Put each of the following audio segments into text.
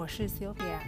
是 Sylvia。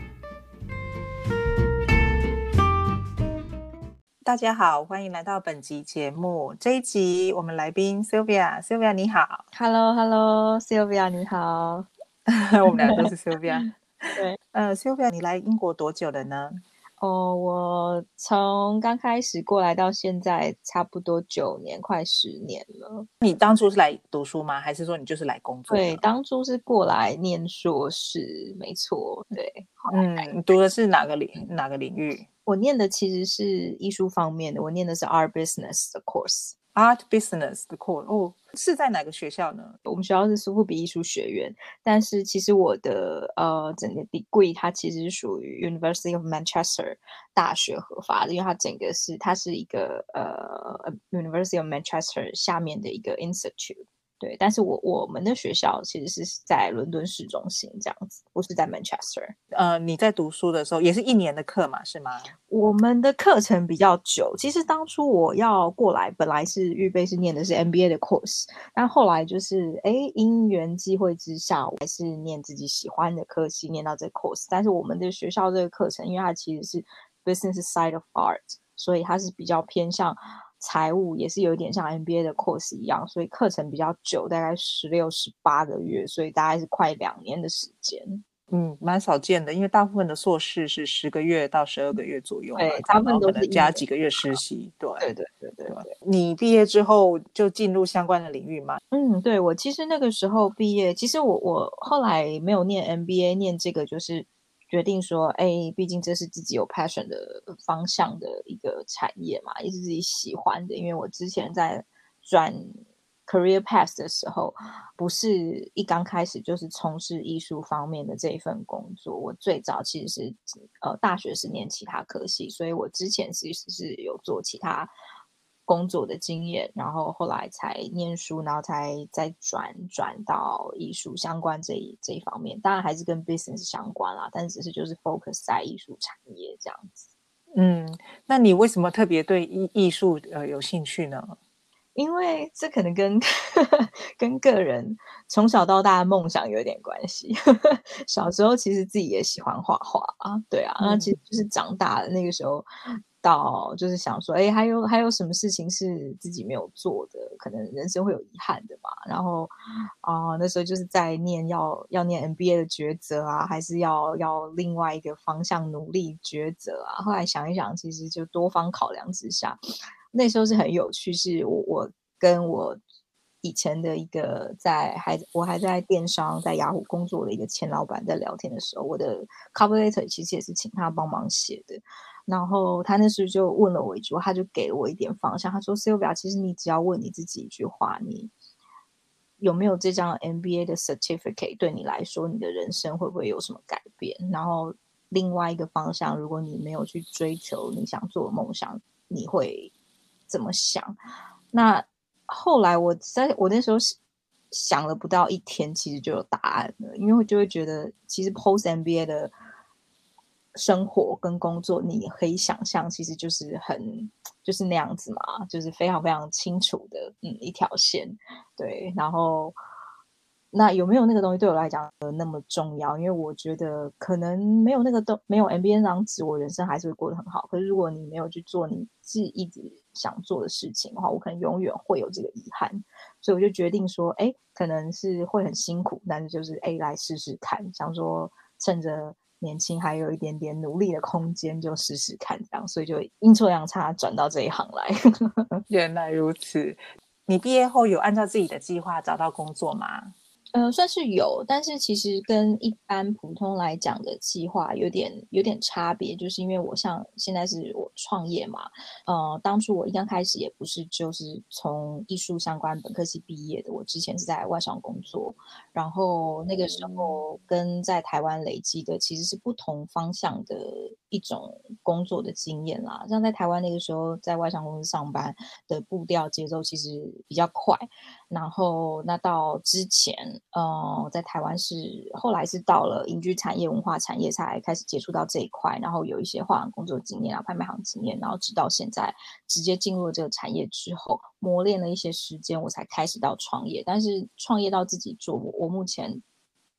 大家好，欢迎来到本集节目。这一集我们来宾 Sylvia 你好。 Hello Sylvia 你好。 我们俩都是 Sylvia。 对 Sylvia 你来英国多久了呢？ 我从刚开始过来到现在差不多9年快10年了。 你当初是来读书吗？还是说你就是来工作对， 呢？ 当初是过来念硕士，没错。对， 你读的是哪个领域我念的其实是艺术方面的，我念的是 Art Business 的 course。 ？Art Business 的 course 哦，是在哪个学校呢？ 我们学校是苏富比艺术学院，但是其实我的整个 degree 它其实是属于 University of Manchester 大学合法的，因为它是一个University of Manchester 下面的一个 institute。对，但是我们的学校其实是在伦敦市中心这样子，不是在 Manchester。 你在读书的时候也是1年的课嘛，是吗？ 我们的课程比较久，其实当初我要过来，本来是预备是念的是 MBA 的 course， 但后来就是因缘际会之下，我还是念自己喜欢的科系，念到这个 course。但是我们的学校这个课程，因为它其实是 business side of art， 所以它是比较偏向财务，也是有点像 MBA 的 course 一样，所以课程比较久，大概16、18个月，所以大概是快2年的时间。 蛮少见的，因为大部分的硕士是10个月到12个月左右嘛， 对， 这样，然大部分后可能加都是1年。 几个月实习。对对。 对。 你毕业之后就进入相关的领域吗？ 对，我其实那个时候毕业，其实我后来没有念 MBA，念这个就是决定说，毕竟这是自己有 passion 的方向的一个产业嘛，也是自己喜欢的。因为我之前在转 career path 的时候，不是一刚开始就是从事艺术方面的这一份工作，我最早其实是大学是念其他科系，所以我之前其实是有做其他工作的经验，然后后来才念书，然后才再转到艺术相关这一方面，当然还是跟 business 相关啦，但只是就是 focus 在艺术产业这样子。 那你为什么特别对艺术有兴趣呢？ 因为这可能跟跟个人从小到大的梦想有点关系。小时候其实自己也喜欢画画啊，对啊，那其实就是长大了那个时候，到就是想说，还有什么事情是自己没有做的，可能人生会有遗憾的嘛。然后那时候就是在要念 MBA 的抉择啊，还是要另外一个方向努力抉择啊。后来想一想，其实就多方考量之下。那时候是很有趣，是我跟我以前的一个我还在电商在雅虎工作的一个前老板在聊天的时候，我的 cover letter 其实也是请他帮忙写的。然后他那时候就问了我一句话，他就给了我一点方向，他说 Sylvia， 其实你只要问你自己一句话，你有没有这张 MBA 的 certificate， 对你来说你的人生会不会有什么改变。然后另外一个方向，如果你没有去追求你想做的梦想，你会怎么想。那后来我那时候想了不到1天，其实就有答案了。因为我就会觉得其实 post MBA 的生活跟工作你可以想象，其实就是那样子嘛，就是非常非常清楚的一条线。对，然后那有没有那个东西对我来讲那么重要？因为我觉得可能没有 MBA 那张纸，我人生还是会过得很好。可是如果你没有去做你自己一直想做的事情的话，我可能永远会有这个遗憾。所以我就决定说，可能是会很辛苦，但是就是来试试看，想说趁着年轻还有一点点努力的空间，就试试看这样。所以就阴错阳差转到这一行来。 原来如此。你毕业后有按照自己的计划找到工作吗？ 算是有，但是其实跟一般普通来讲的计划有点差别，就是因为我像现在是我创业嘛。当初我一刚开始也不是就是从艺术相关本科系毕业的，我之前是在外商工作，然后那个时候跟在台湾累积的其实是不同方向的一种工作的经验啦。像在台湾那个时候在外商公司上班的步调节奏其实比较快，然后那到之前，在台湾后来是到了影剧产业、文化产业才开始接触到这一块，然后有一些画廊工作经验啊、拍卖行经验，然后直到现在直接进入了这个产业之后，磨练了一些时间，我才开始到创业。但是创业到自己做，我目前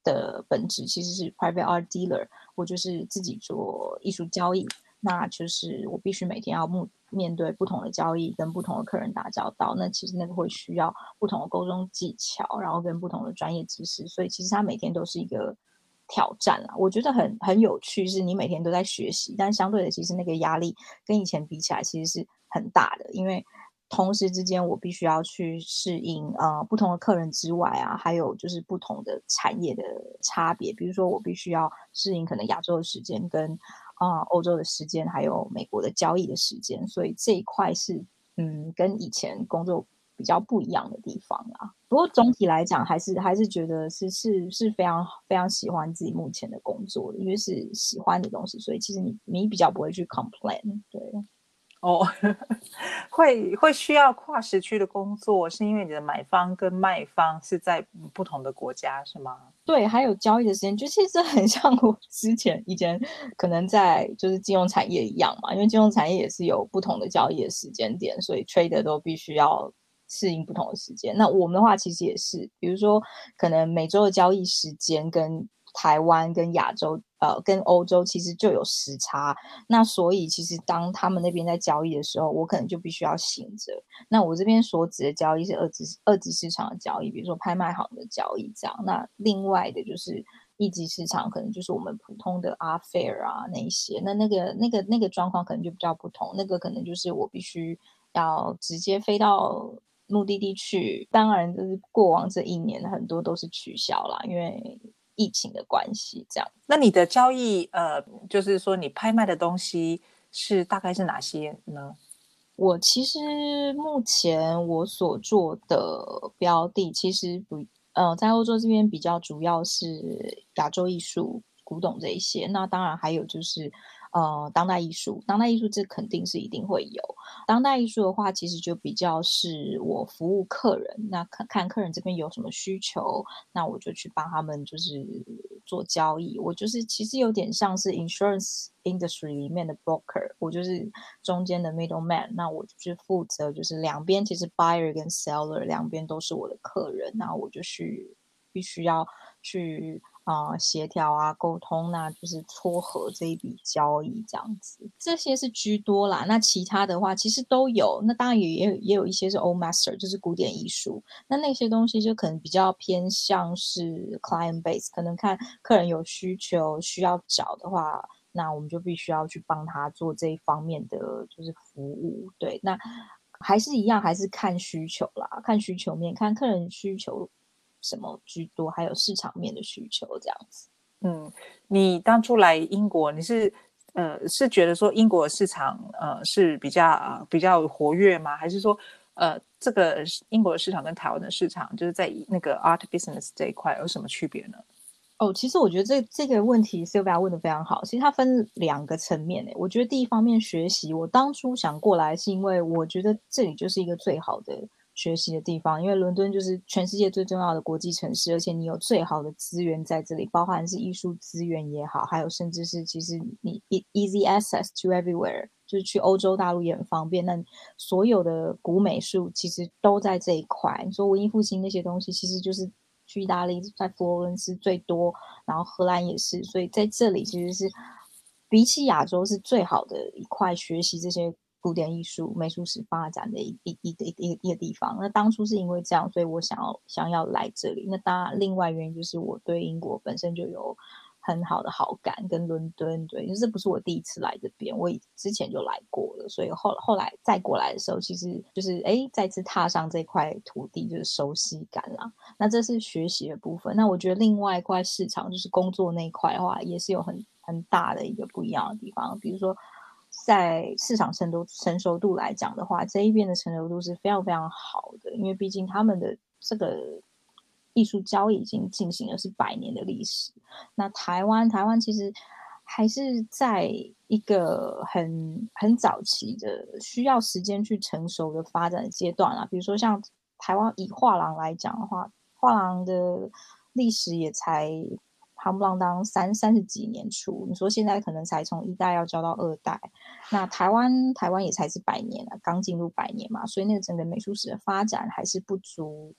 的本质其实是 private art dealer，我就是自己做艺术交易，那就是我必须每天要面对不同的交易，跟不同的客人打交道，那其实那个会需要不同的沟通技巧，然后跟不同的专业知识，所以其实它每天都是一个挑战啦。我觉得很有趣，是你每天都在学习，但相对的，其实那个压力跟以前比起来，其实是很大的，因为同时之间我必须要去适应不同的客人之外啊，还有就是不同的产业的差别，比如说我必须要适应可能亚洲的时间跟欧洲的时间，还有美国的交易的时间，所以这一块是跟以前工作比较不一样的地方啦。不过总体来讲，还是觉得是非常非常喜欢自己目前的工作的，因为是喜欢的东西，所以其实你比较不会去 complain，对。 哦，会需要跨时区的工作，是因为你的买方跟卖方是在不同的国家，是吗？ 对，还有交易的时间，就其实很像我以前可能在就是金融产业一样嘛，因为金融产业也是有不同的交易的时间点，所以 trader 都必须要适应不同的时间。那我们的话其实也是，比如说可能美洲的交易时间跟台湾跟亚洲跟欧洲其实就有时差，那所以其实当他们那边在交易的时候，我可能就必须要醒着。那我这边所指的交易是二级市场的交易，比如说拍卖行的交易这样。那另外的就是一级市场，可能就是我们普通的 art fair 啊那一些。那个状况可能就比较不同，那个可能就是我必须要直接飞到目的地去。当然，就是过往这一年很多都是取消啦，因为疫情的关系这样。 那你的交易就是说你拍卖的东西大概是哪些呢？ 我其实目前我所做的标的，其实不，在欧洲这边比较主要是亚洲艺术、古董这一些。那当然还有就是，当代艺术。当代艺术这肯定是一定会有。当代艺术的话，其实就比较是我服务客人，那看客人这边有什么需求，那我就去帮他们就是做交易。我就是其实有点像是 insurance industry 里面的 broker，我就是中间的 middleman，那我就是负责就是两边其实 buyer 跟 seller 两边都是我的客人，那我就必须要去协调啊沟通，那就是撮合这一笔交易这样子，这些是居多啦。那其他的话其实都有，那当然也有一些是 old master，就是古典艺术。那些东西就可能比较偏向是 client base， 可能看客人有需求需要找的话，那我们就必须要去帮他做这一方面的就是服务。对，那还是一样，还是看需求啦，看需求面，看客人需求什么居多，还有市场面的需求这样子。 你当初来英国，你是觉得说英国的市场是比较活跃吗？还是说这个英国的市场跟台湾的市场就是在那个 art business 这一块有什么区别呢？ 哦，其实我觉得这个问题 Sylvia 问的非常好。其实它分两个层面诶。我觉得第一方面学习，我当初想过来是因为我觉得这里就是一个最好的学习的地方，因为伦敦就是全世界最重要的国际城市，而且你有最好的资源在这里，包含是艺术资源也好，还有甚至是其实你 easy access to everywhere，就是去欧洲大陆也很方便。那所有的古美术其实都在这一块。你说文艺复兴那些东西，其实就是去意大利，在佛罗伦斯最多，然后荷兰也是，所以在这里其实是比起亚洲是最好的一块学习这些古典艺术、美术史发展的一个地方。那当初是因为这样，所以我想要来这里。那当然，另外原因就是我对英国本身就有很好的好感，跟伦敦，对，就是这不是我第一次来这边，我之前就来过了，所以后来再过来的时候，其实就是再次踏上这块土地，就是熟悉感啦。那这是学习的部分。那我觉得另外一块市场就是工作那一块的话，也是有很大的一个不一样的地方。比如说，在市场成熟度来讲的话，这一边的成熟度是非常非常好的，因为毕竟他们的这个艺术交易已经进行了是100年的历史。那台湾其实还是在一个很早期的需要时间去成熟的发展阶段啦。比如说像台湾以画廊来讲的话，画廊的历史也才夯不啷当三十几年出，你说现在可能才从一代要教到2代，那台湾也才是100年了，刚进入100年嘛，所以那个整个美术史的发展还是不足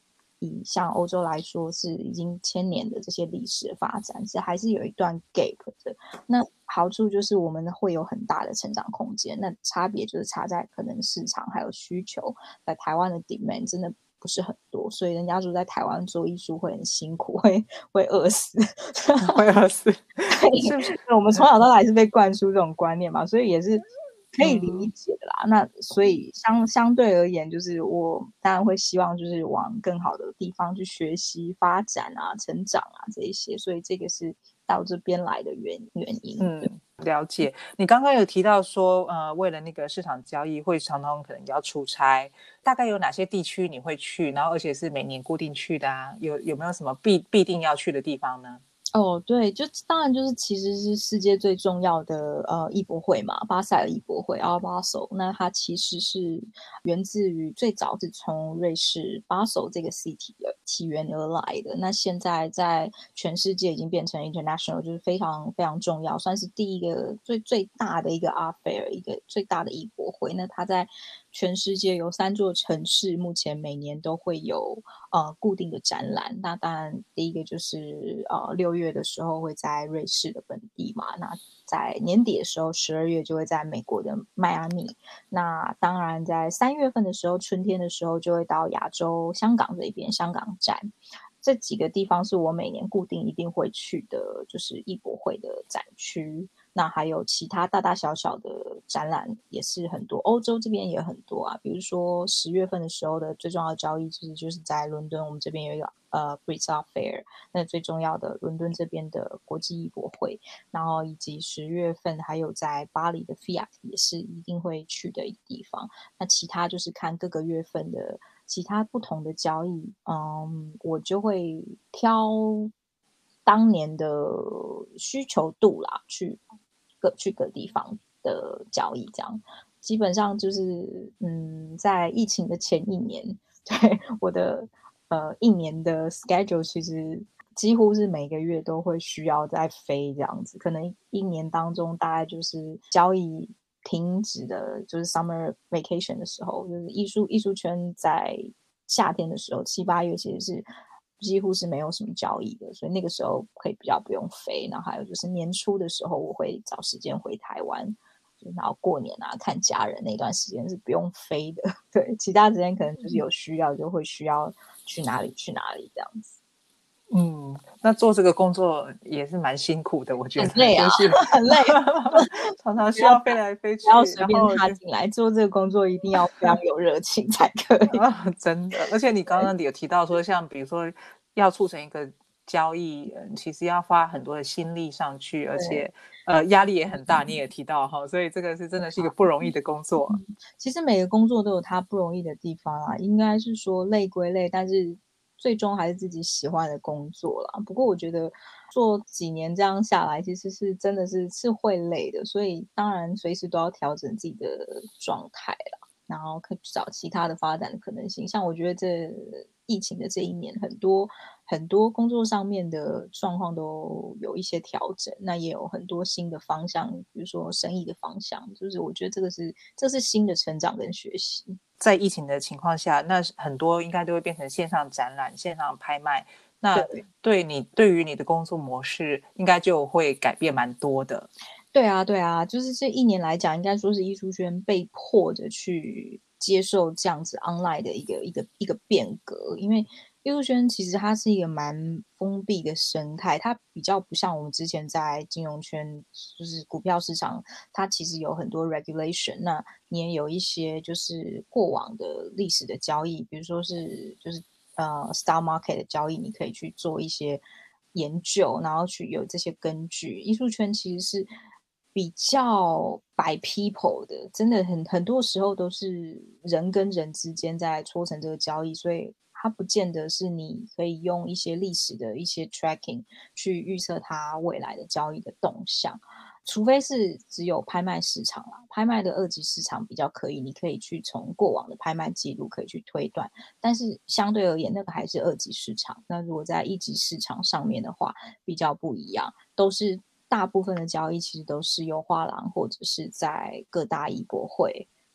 以像欧洲来说是已经千年的这些历史的发展，是还是有一段 gap 的。那好处就是我们会有很大的成长空间，那差别就是差在可能市场还有需求，在台湾的 demand 真的不是很多，所以人家说在台湾做艺术会很辛苦，会饿死。 会饿死，是不是？ 我们从小到大还是被灌输这种观念嘛，所以也是可以理嗯， 解的啦。那所以相对而言，就是我当然会希望就是往更好的地方去学习、发展啊、成长啊这一些，所以这个是到这边来的原因。对。 了解。你刚刚有提到说，为了那个市场交易，会常常可能要出差，大概有哪些地区你会去？然后而且是每年固定去的啊？有没有什么必定要去的地方呢？ 哦，对，就当然就是其实是世界最重要的艺博会嘛，巴塞尔艺博会 Art Basel。那它其实是源自于最早是从瑞士巴塞这个 city 的起源而来的。那现在在全世界已经变成 international，就是非常非常重要，算是第一个最大的一个 art fair，一个最大的艺博会。那它在全世界有3座城市，目前每年都会有固定的展览。那当然第一个就是6月的时候会在瑞士的本地嘛，那在年底的时候12月就会在美国的迈阿密，那当然在3月份的时候春天的时候就会到亚洲香港这边香港站。这几个地方是我每年固定一定会去的，就是艺博会的展区。那还有其他大大小小的展览也是很多，欧洲这边也很多啊。比如说10月份的时候的最重要的交易其实就是在伦敦，我们这边有一个Brits Art Fair，那最重要的伦敦这边的国际艺博会，然后以及10月份还有在巴黎的 Fiat 也是一定会去的一个地方。那其他就是看各个月份的其他不同的交易，我就会挑当年的需求度啦，去各地方的交易，这样基本上就是在疫情的前一年，对我的一年的 schedule 其实几乎是每个月都会需要在飞这样子，可能一年当中大概就是交易停止的，就是 summer vacation 的时候，就是艺术圈在夏天的时候7、8月其实是几乎是没有什么交易的，所以那个时候可以比较不用飞。然后还有就是年初的时候，我会找时间回台湾。然后过年啊，看家人那段时间是不用飞的，对，其他时间可能就是有需要就会需要去哪里去哪里这样子。 那做这个工作也是蛮辛苦的，我觉得很累啊， 就是很累， 常常需要飞来飞去， 不要随便然后踏进来做这个工作，一定要非常有热情才可以。 真的，而且你刚刚有提到说，像比如说要促成一个交易，其实要花很多的心力上去，而对， 且压力也很大，你也提到哈，所以这个是真的是一个不容易的工作。 其实每个工作都有它不容易的地方啊，应该是说累归累，但是最终还是自己喜欢的工作啦。不过我觉得做几年这样下来，其实是真的是会累的，所以当然随时都要调整自己的状态啦，然后可以去找其他的发展的可能性。像我觉得这疫情的这一年，很多工作上面的状况都有一些调整，那也有很多新的方向，比如说生意的方向，就是我觉得这是新的成长跟学习。 在疫情的情况下，那很多应该都会变成线上展览、线上拍卖。那对对于你的工作模式，应该就会改变蛮多的。 对啊，对啊，就是这一年来讲，应该说是艺术圈被迫的去接受这样子 online 的一个变革，因为艺术圈其实它是一个蛮封闭的生态，它比较不像我们之前在金融圈，就是股票市场，它其实有很多 regulation，那你也有一些就是过往的历史的交易，比如说是就是star market 的交易，你可以去做一些研究，然后去有这些根据。艺术圈其实是比较 by people 的，真的很多时候都是人跟人之间在促成这个交易，所以它不见得是你可以用一些历史的一些 tracking 去预测它未来的交易的动向。除非是只有拍卖市场啦，拍卖的二级市场比较可以，你可以去从过往的拍卖记录可以去推断，但是相对而言，那个还是二级市场。那如果在一级市场上面的话，比较不一样，都是大部分的交易其实都是由画廊或者是在各大艺博会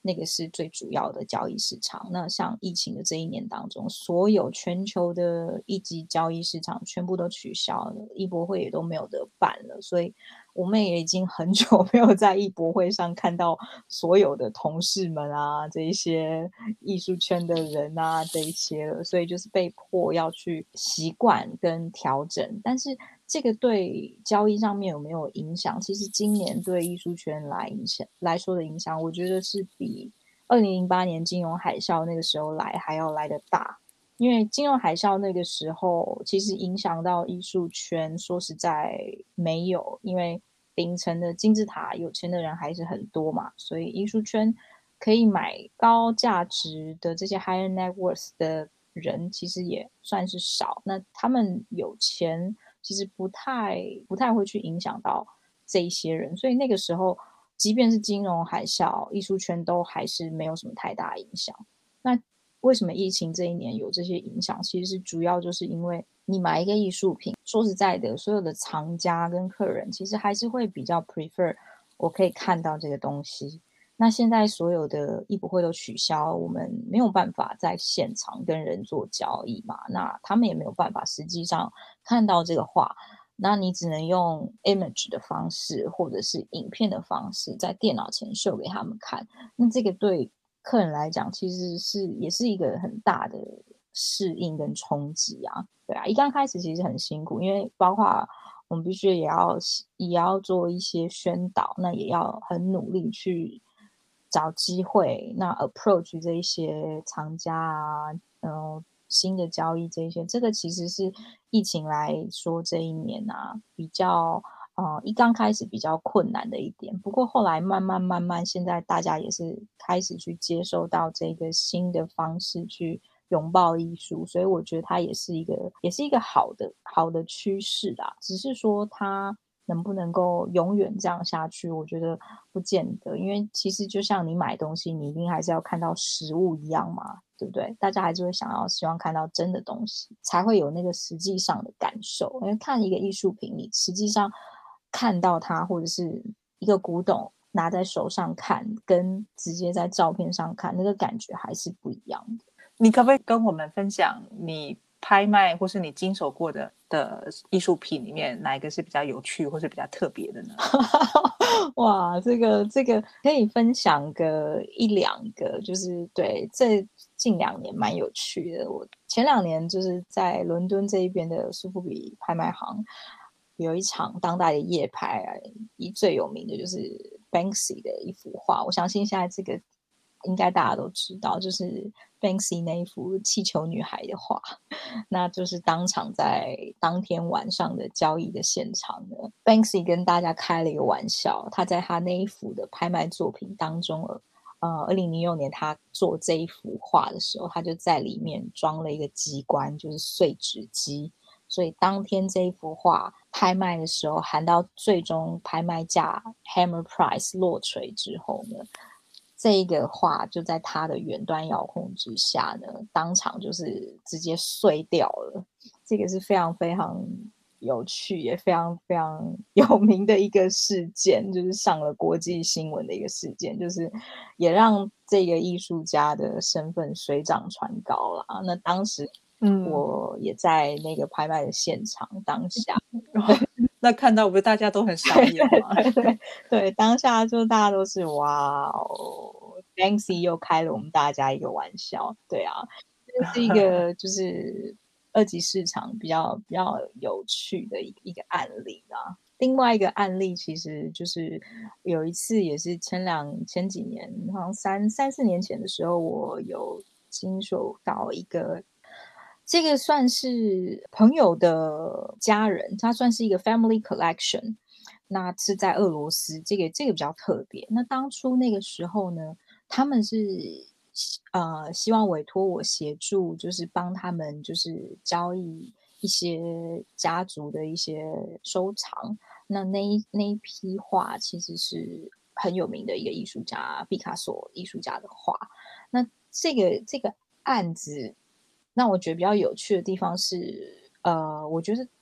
那个是最主要的交易市场。那像疫情的这一年当中，所有全球的一级交易市场全部都取消了，艺博会也都没有得办了，所以我们也已经很久没有在艺博会上看到所有的同事们啊，这一些艺术圈的人啊，这一些了，所以就是被迫要去习惯跟调整。但是这个对交易上面有没有影响？其实今年对艺术圈来说的影响，我觉得是比2008年金融海啸那个时候还要来得大。因为金融海啸那个时候，其实影响到艺术圈，说实在没有，因为顶层的金字塔有钱的人还是很多嘛，所以艺术圈可以买高价值的这些 higher net worth 的人其实也算是少。那他们有钱，其实不太会去影响到这一些人，所以那个时候，即便是金融海啸，艺术圈都还是没有什么太大影响。那为什么疫情这一年有这些影响？其实是主要就是因为你买一个艺术品，说实在的，所有的藏家跟客人其实还是会比较 prefer 我可以看到这个东西。那现在所有的艺博会都取消，我们没有办法在现场跟人做交易嘛，那他们也没有办法实际上看到这个画，那你只能用 image 的方式或者是影片的方式在电脑前秀给他们看。那这个对客人来讲其实也是一个很大的适应跟冲击啊。对啊，一刚开始其实很辛苦，因为包括我们必须也要做一些宣导，那也要很努力去找机会，那 approach 这一些藏家啊，新的交易这一些，这个其实是疫情来说这一年啊比较一刚开始比较困难的一点。不过后来慢慢，现在大家也是开始去接受到这个新的方式去拥抱艺术，所以我觉得它也是一个好的趋势啦。只是说它能不能够永远这样下去，我觉得不见得，因为其实就像你买东西，你一定还是要看到实物一样嘛，对不对？大家还是会希望看到真的东西，才会有那个实际上的感受。因为看一个艺术品，你实际上看到它，或者是一个古董拿在手上看，跟直接在照片上看，那个感觉还是不一样的。 你可不可以跟我们分享你拍卖或是你经手过的艺术品里面，哪一个是比较有趣或是比较特别的呢？ 哇，这个可以分享个一两个，就是对这近2年蛮有趣的。我前2年就是在伦敦这一边的苏富比拍卖行有一场当代的夜拍，最有名的就是 Banksy 的一幅画。我相信现在这个应该大家都知道，就是 Banksy 那一幅气球女孩的画。那就是当场在当天晚上的交易的现场呢，Banksy 跟大家开了一个玩笑，他在他那一幅的拍卖作品当中2006年他做这一幅画的时候，他就在里面装了一个机关，就是碎纸机。所以当天这一幅画拍卖的时候，喊到最终拍卖价 Hammer Price 落锤之后呢，这一个画就在他的远端遥控之下呢，当场就是直接碎掉了。这个是非常非常有趣，也非常非常有名的一个事件，就是上了国际新闻的一个事件，就是也让这个艺术家的身份水涨船高啦。那当时我也在那个拍卖的现场当下。 那看到不是大家都很傻眼吗？ 对，当下就大家都是哇哦，Banksy 又开了我们大家一个玩笑。对啊，这是一个就是二级市场比较有趣的一个案例啦。另外一个案例其实就是有一次也是前几年，好像3、4年前的时候，我有经手到一个。这个算是朋友的家人，他算是一个 family collection，那是在俄罗斯，这个比较特别。那当初那个时候呢，他们是希望委托我协助，就是帮他们就是交易一些家族的一些收藏。那一批画其实是很有名的一个艺术家毕卡索艺术家的画。那这个案子，那我觉得比较有趣的地方是，我觉得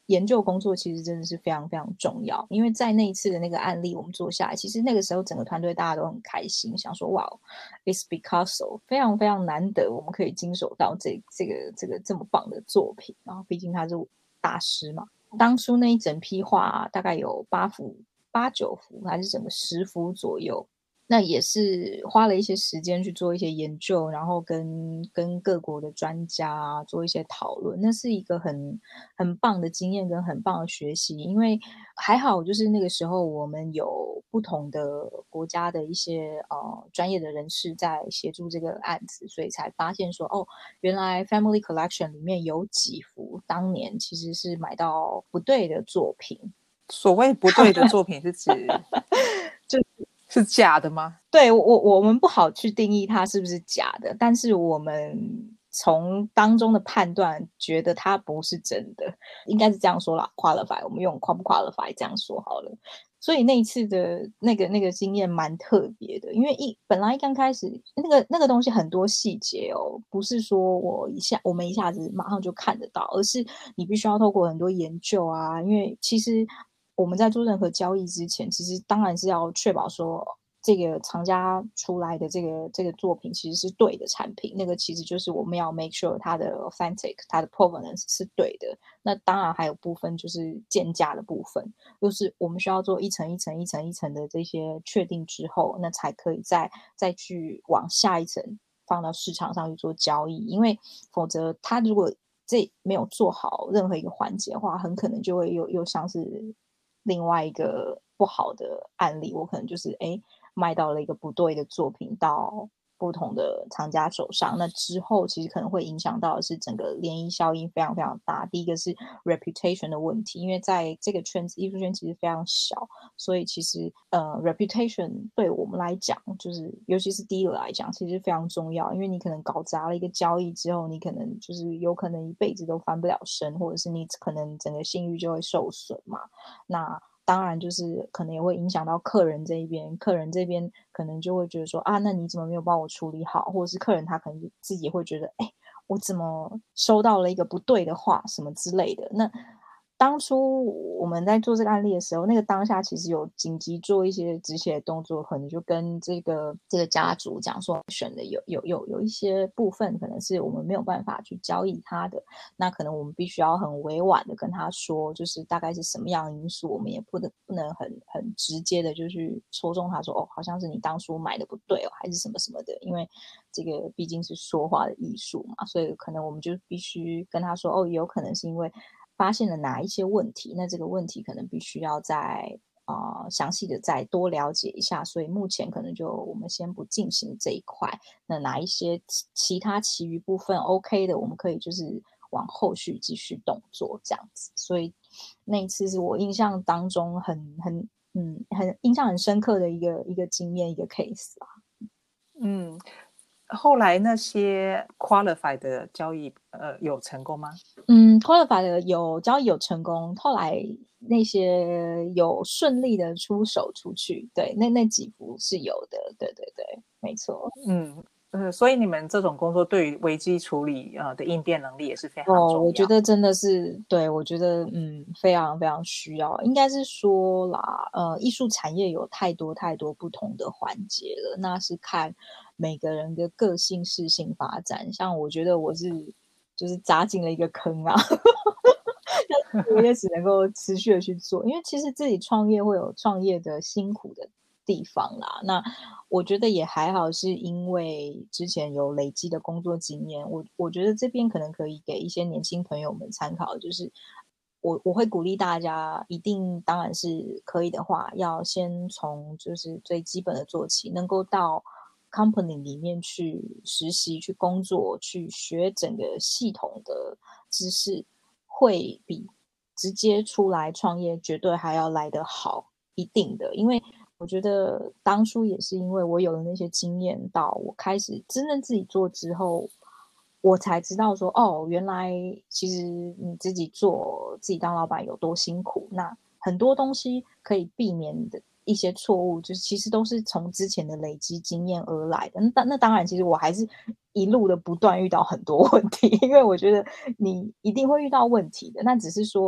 研究工作其实真的是非常非常重要，因为在那一次的那个案例我们做下来，其实那个时候整个团队大家都很开心，想说哇 ，It's Picasso，非常非常难得我们可以经手到这个这么棒的作品，然后毕竟他是大师嘛。当初那一整批画大概有8、9幅，还是整个10幅左右。那也是花了一些时间去做一些研究，然后跟各国的专家做一些讨论，那是一个很棒的经验跟很棒的学习。因为还好，就是那个时候我们有不同的国家的一些专业的人士在协助这个案子，所以才发现说，哦，原来 Family Collection 里面有几幅当年其实是买到不对的作品。 所谓不对的作品是指是假的吗？ 对，我们不好去定义它是不是假的，但是我们从当中的判断觉得它不是真的，应该是这样说啦 qualify， 我们用 qualify 这样说好了。所以那一次的那个经验蛮特别的，因为本来刚开始那个东西很多细节哦，不是说我们一下子马上就看得到，而是你必须要透过很多研究啊，因为其实我们在做任何交易之前，其实当然是要确保说这个厂家出来的这个作品其实是对的产品，那个其实就是我们要 make sure 它的 authentic， 它的 provenance 是对的。那当然还有部分就是建价的部分，就是我们需要做一层一层一层一层的这些确定之后，那才可以再去往下一层放到市场上去做交易，因为否则它如果这没有做好任何一个环节的话，很可能就会又像是另外一个不好的案例，我可能就是卖到了一个不对的作品到不同的厂家手上，那之后其实可能会影响到的是整个涟漪效应非常非常大。第一个是 reputation 的问题，因为在这个圈子艺术圈其实非常小，所以其实reputation 对我们来讲，就是尤其是 dealer 来讲，其实非常重要，因为你可能搞砸了一个交易之后，你可能就是有可能一辈子都翻不了身，或者是你可能整个信誉就会受损嘛。那当然就是可能也会影响到客人这一边，客人这边可能就会觉得说啊，那你怎么没有帮我处理好？或者是客人他可能自己会觉得，我怎么收到了一个不对的话什么之类的。那当初我们在做这个案例的时候，那个当下其实有紧急做一些止血的动作，可能就跟这个家族讲说，选的有一些部分可能是我们没有办法去交易它的，那可能我们必须要很委婉的跟他说，就是大概是什么样的因素，我们也不能很直接的就去戳中他说，哦，好像是你当初买的不对哦，还是什么什么的，因为这个毕竟是说话的艺术嘛，所以可能我们就必须跟他说，哦，也有可能是因为发现了哪一些问题，那这个问题可能必须要再详细的再多了解一下，所以目前可能就我们先不进行这一块，那哪一些其余部分 OK 的，我们可以就是往后续继续动作这样子。所以那一次是我印象当中很印象很深刻的一个经验一个 case 啊。 嗯，后来那些 qualify 的交易有成功吗 ？qualify 的交易有成功，后来那些有顺利的出手出去，对，那几幅是有的，对对对，没错。 所以你们这种工作对于危机处理的应变能力也是非常重要。 我觉得真的是，对，我觉得非常非常需要。应该是说啦，艺术产业有太多太多不同的环节了，那是看每个人的个性、适性发展。像我觉得我就是扎进了一个坑啊，但是我也只能够持续的去做，因为其实自己创业会有创业的辛苦的地方啦。那我觉得也还好，是因为之前有累积的工作经验，我觉得这边可能可以给一些年轻朋友们参考，就是我会鼓励大家，一定当然是可以的话，要先从就是最基本的做起，能够到 company 里面去实习、去工作、去学整个系统的知识，会比直接出来创业绝对还要来得好，一定的。因为我觉得当初也是因为我有了那些经验，到我开始真正自己做之后，我才知道说，哦，原来其实你自己做自己当老板有多辛苦。那很多东西可以避免的一些错误，就是其实都是从之前的累积经验而来的。那当然，其实我还是一路的不断遇到很多问题，因为我觉得你一定会遇到问题的。那只是说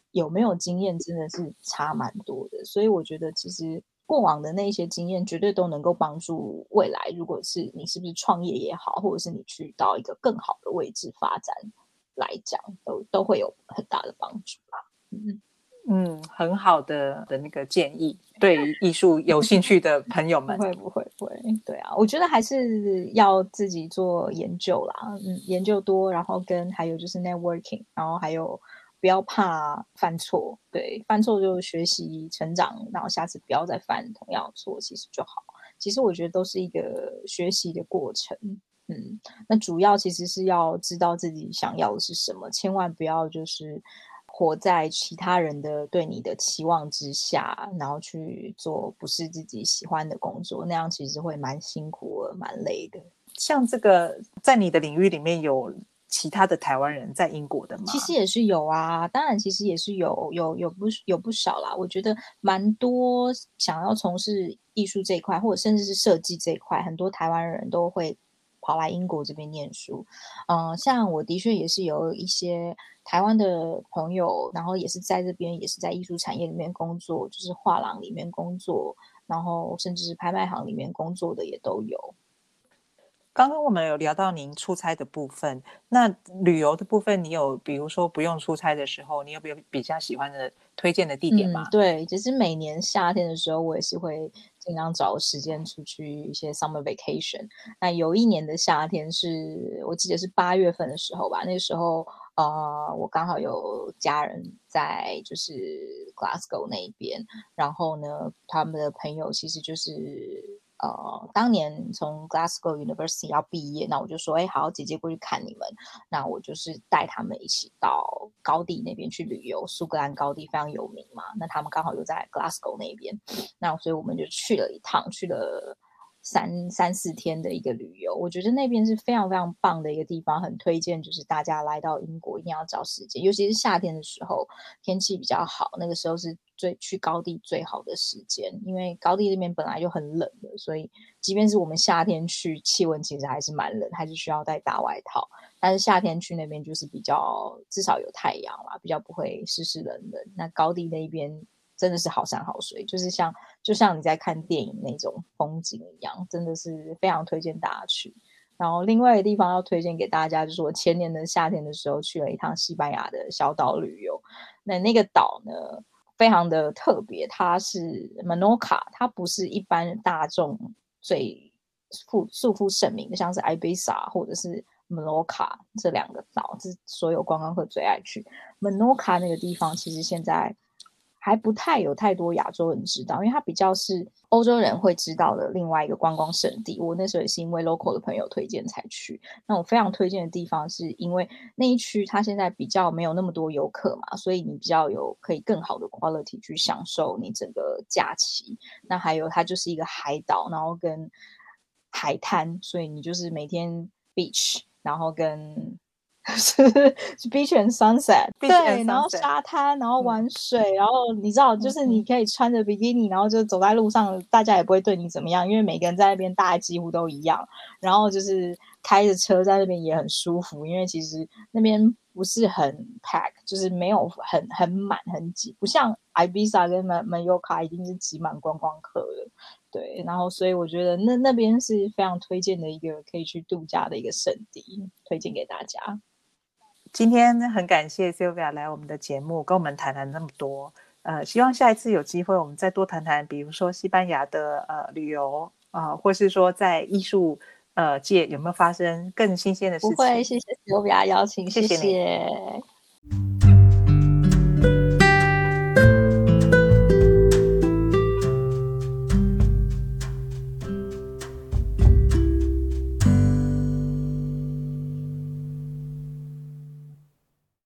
有没有经验真的是差蛮多的。所以我觉得其实过往的那些经验绝对都能够帮助未来，如果是你是不是创业也好，或者是你去到一个更好的位置发展来讲，都会有很大的帮助啦。 很好的那个建议，对于艺术有兴趣的朋友们。 不会，对啊，我觉得还是要自己做研究啦，研究多，然后还有就是 networking， 然后还有不要怕犯错，对，犯错就学习成长，然后下次不要再犯同样的错，其实就好。其实我觉得都是一个学习的过程。那主要其实是要知道自己想要的是什么，千万不要就是活在其他人的对你的期望之下，然后去做不是自己喜欢的工作，那样其实会蛮辛苦的，蛮累的。 像这个在你的领域里面有其他的台湾人在英国的吗？ 其实也是有啊，当然其实也是有不少啦。我觉得蛮多想要从事艺术这一块，或者甚至是设计这一块，很多台湾人都会跑来英国这边念书。像我的确也是有一些台湾的朋友，然后也是在这边，也是在艺术产业里面工作，就是画廊里面工作，然后甚至是拍卖行里面工作的也都有。 刚刚我们有聊到您出差的部分，那旅游的部分，你有比如说不用出差的时候，你有没有比较喜欢的推荐的地点吗？ 对，其实每年夏天的时候，我也是会尽量找时间出去一些 summer vacation。那有一年的夏天是我记得是8月份的时候吧，那个时候我刚好有家人在就是 Glasgow 那边，然后呢，他们的朋友其实就是当年从 Glasgow University 要毕业，那我就说，哎，好，姐姐过去看你们，那我就是带他们一起到高地那边去旅游，苏格兰高地非常有名嘛，那他们刚好又在 Glasgow 那边，那所以我们就去了一趟，去了3-4天的一个旅游，我觉得那边是非常非常棒的一个地方，很推荐，就是大家来到英国一定要找时间，尤其是夏天的时候，天气比较好，那个时候是去高地最好的时间，因为高地那边本来就很冷的，所以即便是我们夏天去，气温其实还是蛮冷，还是需要带大外套，但是夏天去那边就是比较至少有太阳啦，比较不会湿湿冷冷。那高地那边真的是好山好水，就像你在看电影那种风景一样，真的是非常推荐大家去。然后另外一个地方要推荐给大家，就是我前年的夏天的时候去了一趟西班牙的小岛旅游。那个岛呢，非常的特别，它是 Menorca， 它不是一般大众最素负盛名的，像是 Ibiza 或者是 Menorca 这两个岛，是所有观光客最爱去。Menorca 那个地方其实现在还不太有太多亚洲人知道，因为它比较是欧洲人会知道的另外一个观光胜地。我那时候也是因为 local 的朋友推荐才去。那我非常推荐的地方是因为那一区它现在比较没有那么多游客嘛，所以你比较有可以更好的 quality 去享受你整个假期。那还有它就是一个海岛，然后跟海滩，所以你就是每天 beach， 然后跟是 beach and sunset， Beach and 对，然后 sunset 沙滩，然后玩水，然后你知道，就是你可以穿着比基尼，然后就走在路上，大家也不会对你怎么样，因为每个人在那边大概几乎都一样。然后就是开着车在那边也很舒服，因为其实那边不是很 pack， 就是没有很满很挤，不像 Ibiza 跟 Mallorca 一定是挤满观光客的。对，然后所以我觉得那边是非常推荐的一个可以去度假的一个胜地，推荐给大家。 今天很感谢 Sylvia 来我们的节目，跟我们谈谈那么多。希望下一次有机会，我们再多谈谈，比如说西班牙的旅游或是说在艺术界有没有发生更新鲜的事情。 不会，谢谢 Sylvia 邀请， 谢谢你。 谢谢。